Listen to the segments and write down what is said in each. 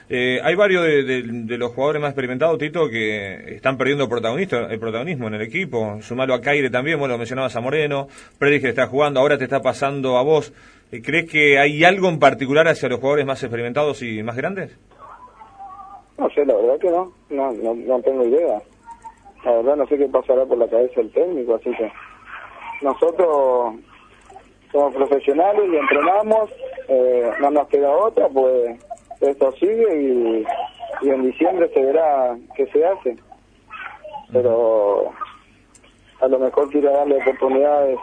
Hay varios de los jugadores más experimentados, Tito, que están perdiendo el protagonismo en el equipo. Sumalo a Caire también, bueno, lo mencionabas a Moreno, Predis que está jugando, ahora te está pasando a vos. ¿Crees que hay algo en particular hacia los jugadores más experimentados y más grandes? No sé, la verdad que no tengo idea. La verdad no sé qué pasará por la cabeza del técnico, así que nosotros somos profesionales y entrenamos, no nos queda otra, pues esto sigue y en diciembre se verá qué se hace. Pero a lo mejor quiero darle oportunidades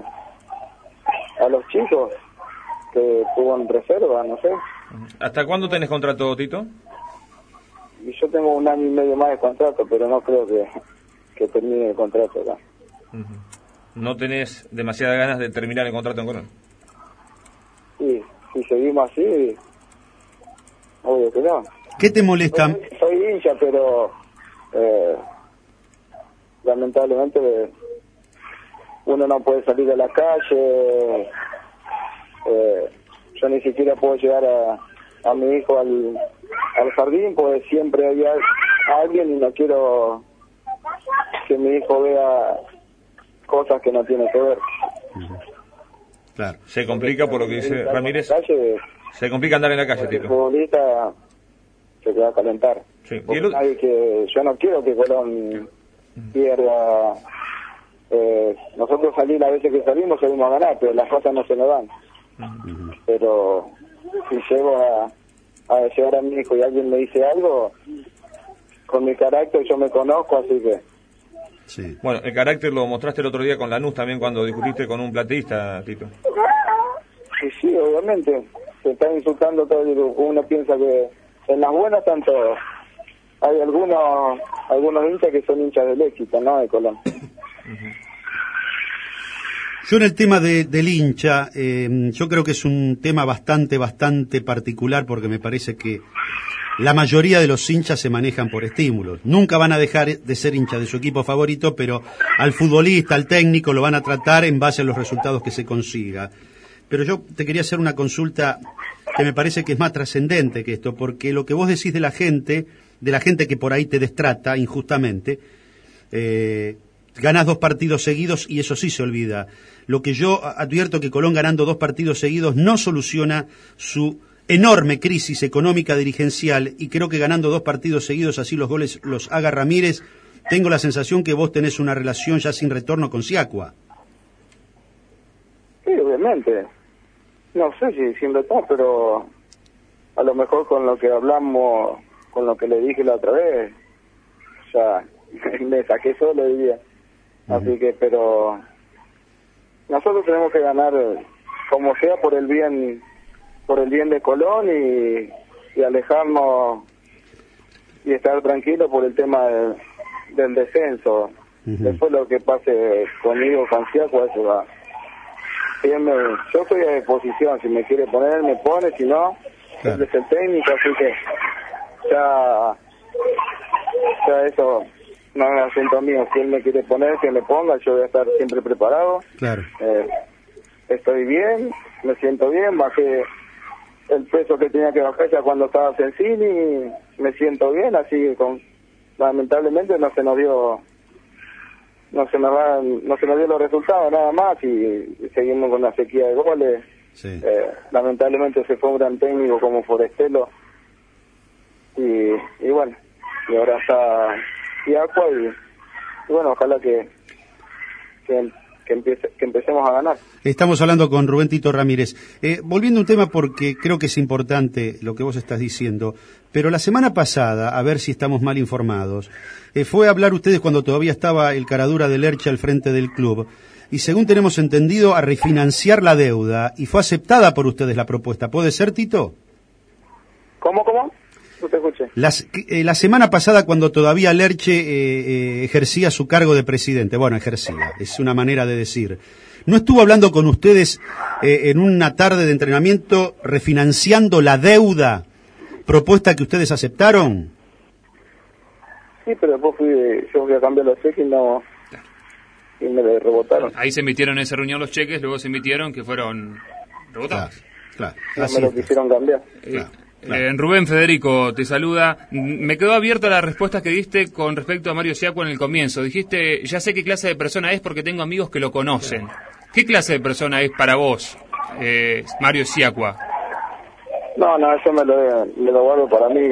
a los chicos que tuvo en reserva, no sé. ¿Hasta cuándo tenés contrato, Tito? Y yo tengo 1 año y medio más de contrato, pero no creo que termine el contrato acá. ¿No tenés demasiadas ganas de terminar el contrato en Colón? Sí, si seguimos así, obvio que no. ¿Qué te molesta? Soy hincha, pero lamentablemente uno no puede salir a la calle. Yo ni siquiera puedo llevar a mi hijo al jardín, porque siempre hay alguien y no quiero que mi hijo vea cosas que no tiene que ver. Claro. Se complica por lo que dice Ramírez. Se complica andar en la calle, Tito. El futbolista se va a calentar. Sí. Yo no quiero que Colón pierda. Nosotros salir las veces que salimos a ganar, pero las cosas no se nos dan. Pero si llego a llevar a mi hijo y alguien me dice algo, con mi carácter yo me conozco, así que... Sí. Bueno, el carácter lo mostraste el otro día con Lanús también cuando discutiste con un plateísta, Tito. Sí, obviamente. Se está insultando todo el grupo. Uno piensa que en las buenas están todos. Hay algunos hinchas que son hinchas del éxito, ¿no? De Colón. Yo en el tema del hincha, yo creo que es un tema bastante particular, porque me parece que la mayoría de los hinchas se manejan por estímulos. Nunca van a dejar de ser hinchas de su equipo favorito, pero al futbolista, al técnico, lo van a tratar en base a los resultados que se consiga. Pero yo te quería hacer una consulta que me parece que es más trascendente que esto, porque lo que vos decís de la gente que por ahí te destrata injustamente, ganás 2 partidos seguidos y eso sí se olvida. Lo que yo advierto que Colón ganando 2 partidos seguidos no soluciona su enorme crisis económica dirigencial, y creo que ganando 2 partidos seguidos, así los goles los haga Ramírez, tengo la sensación que vos tenés una relación ya sin retorno con Siacua. Sí, obviamente. No sé si sin retorno, pero a lo mejor con lo que hablamos, con lo que le dije la otra vez, ya me saqué solo, diría. Así que, pero nosotros tenemos que ganar como sea por el bien de Colón y alejarnos y estar tranquilos por el tema del descenso. Después lo que pase conmigo, con Siacua, eso va. Yo estoy a disposición, si me quiere poner, me pone, si no, él es el técnico, así que ya eso no es asunto mío. Si él me quiere poner, que me ponga, yo voy a estar siempre preparado. Claro. Estoy bien, me siento bien, bajé el peso que tenía que bajar ya cuando estaba Sensini, me siento bien, así que lamentablemente no se nos dio los resultados nada más y seguimos con la sequía de goles. Sí. Lamentablemente se fue un gran técnico como Forestelo y bueno, y ahora está Siacua y bueno, ojalá que empecemos a ganar. Estamos hablando con Rubén Tito Ramírez. Volviendo a un tema, porque creo que es importante lo que vos estás diciendo, pero la semana pasada, a ver si estamos mal informados, fue a hablar ustedes cuando todavía estaba el caradura de Lerche al frente del club, y según tenemos entendido, a refinanciar la deuda, y fue aceptada por ustedes la propuesta. ¿Puede ser, Tito? ¿Cómo? No te escuché. La semana pasada, cuando todavía Lerche ejercía su cargo de presidente, ejercía, es una manera de decir, ¿no estuvo hablando con ustedes en una tarde de entrenamiento refinanciando la deuda, propuesta que ustedes aceptaron? Sí, pero después yo fui a cambiar los cheques y me rebotaron. Ahí se emitieron en esa reunión los cheques, luego se emitieron que fueron rebotados. Claro. No me lo quisieron cambiar. Claro. Rubén Federico te saluda. Me quedó abierta la respuesta que diste con respecto a Mario Siacua en el comienzo. Dijiste, ya sé qué clase de persona es porque tengo amigos que lo conocen. ¿Qué clase de persona es para vos, Mario Siacua? No, eso me lo guardo para mí.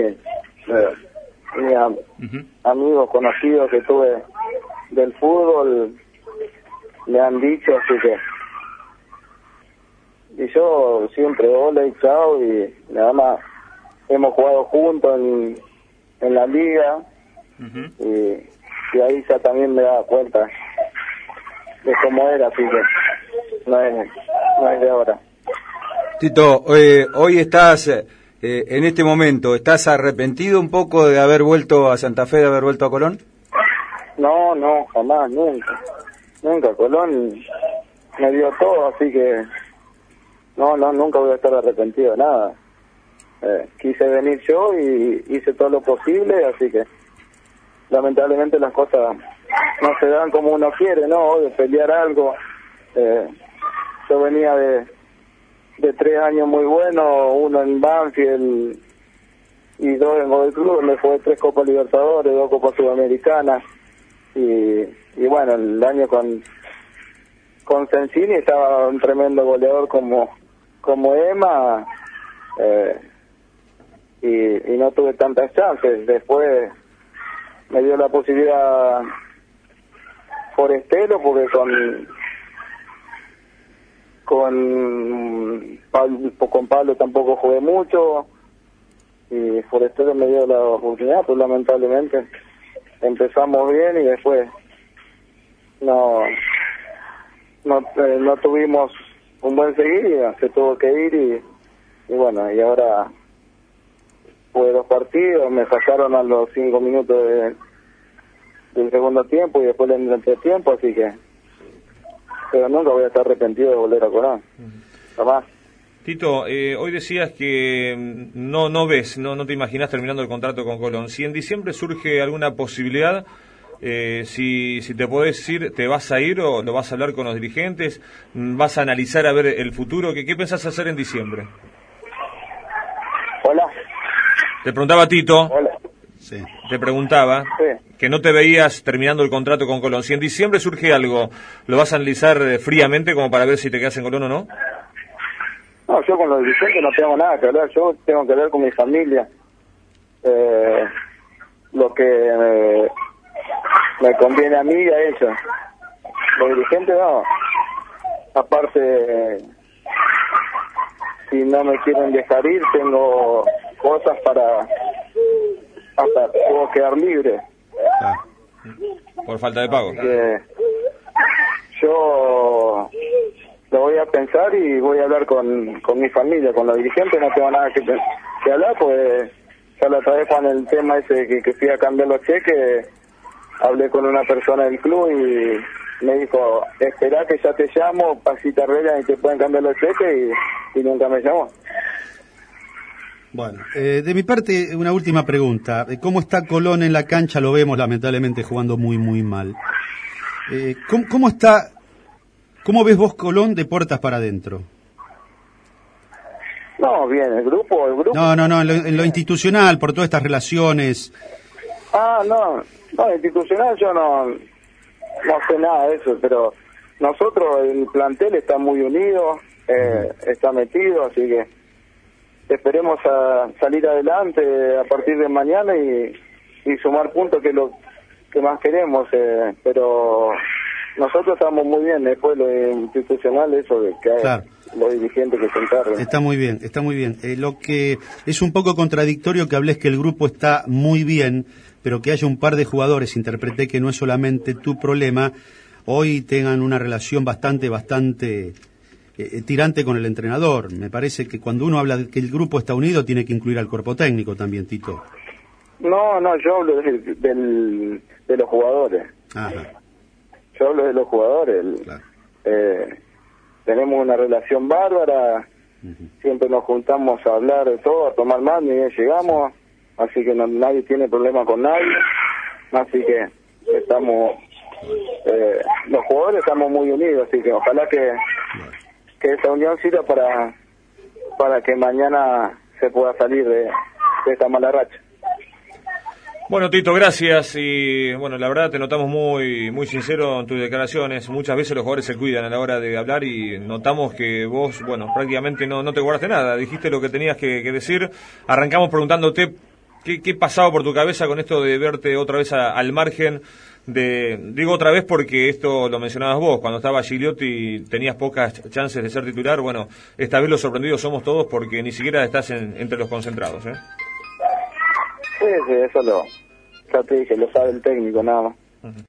Mis amigos conocidos que tuve del fútbol me han dicho, así que... Y yo siempre hola y chao, y nada más hemos jugado juntos en la liga, y ahí ya también me daba cuenta de cómo era, así que no es de ahora. Tito, hoy estás, en este momento, ¿estás arrepentido un poco de haber vuelto a Santa Fe, de haber vuelto a Colón? No, jamás, nunca. Colón me dio todo, así que nunca voy a estar arrepentido de nada. Quise venir yo y hice todo lo posible, así que lamentablemente las cosas no se dan como uno quiere, ¿no? De pelear algo. Yo venía de 3 años muy buenos, uno en Banfield y 2 en Godoy Cruz, donde fue 3 Copas Libertadores, 2 Copas Sudamericanas, y bueno, el año con Sensini estaba un tremendo goleador como Emma, y no tuve tantas chances. Después me dio la posibilidad Forestero, porque con Pablo tampoco jugué mucho, y Forestero me dio la oportunidad, pues lamentablemente empezamos bien y después no tuvimos un buen seguir, y se tuvo que ir, y bueno, y ahora jugué 2 partidos, me sacaron a los 5 minutos del segundo tiempo y después del entretiempo, así que pero nunca voy a estar arrepentido de volver a Colón, jamás. Tito, hoy decías que no te imaginas terminando el contrato con Colón. Si en diciembre surge alguna posibilidad, si te podés ir, ¿te vas a ir o lo vas a hablar con los dirigentes? ¿Vas a analizar a ver el futuro? ¿Qué pensás hacer en diciembre? Hola. Te preguntaba Tito. Hola. Sí. Te preguntaba que no te veías terminando el contrato con Colón. Si en diciembre surge algo, ¿lo vas a analizar fríamente como para ver si te quedas en Colón o no? No, yo con los dirigentes no tengo nada que hablar. Yo tengo que hablar con mi familia. Lo que me conviene a mí y a ellos. Los dirigentes no. Aparte, si no me quieren dejar ir, tengo cosas hasta puedo quedar libre. Por falta de pago. Yo lo voy a pensar y voy a hablar con mi familia, con los dirigentes. No tengo nada que hablar, pues ya la otra vez con el tema ese que fui a cambiar los cheques, hablé con una persona del club y me dijo, espera que ya te llamo, así te arreglan y te pueden cambiar los cheques, y nunca me llamó. Bueno, de mi parte, una última pregunta. ¿Cómo está Colón en la cancha? Lo vemos lamentablemente jugando muy, muy mal. ¿Cómo ves vos Colón de puertas para adentro? No, bien, el grupo... No, en lo institucional, por todas estas relaciones. No, institucional yo no sé nada de eso, pero nosotros, el plantel está muy unido, está metido, así que esperemos a salir adelante a partir de mañana y sumar puntos, que es lo que más queremos, pero nosotros estamos muy bien. Después lo institucional, eso de que hay, claro, los dirigentes que se encargan. Está muy bien. Lo que es un poco contradictorio que hables que el grupo está muy bien, pero que haya un par de jugadores, interpreté que no es solamente tu problema, hoy tengan una relación bastante tirante con el entrenador. Me parece que cuando uno habla de que el grupo está unido, tiene que incluir al cuerpo técnico también, Tito. No, yo hablo de los jugadores. Ajá. Yo hablo de los jugadores. Claro. Tenemos una relación bárbara, siempre nos juntamos a hablar de todo, a tomar más, ni bien llegamos, así que nadie tiene problema con nadie, así que estamos, los jugadores estamos muy unidos, así que ojalá que esa unión sirva para que mañana se pueda salir de esta mala racha. Bueno, Tito, gracias. Y bueno, la verdad te notamos muy sincero en tus declaraciones. Muchas veces los jugadores se cuidan a la hora de hablar y notamos que vos, bueno, prácticamente no te guardaste nada. Dijiste lo que tenías que decir. Arrancamos preguntándote qué pasaba por tu cabeza con esto de verte otra vez al margen digo otra vez porque esto lo mencionabas vos, cuando estaba Gigliotti tenías pocas chances de ser titular. Bueno, esta vez los sorprendidos somos todos porque ni siquiera estás entre los concentrados, ¿eh? Sí, eso ya te dije, lo sabe el técnico nada más.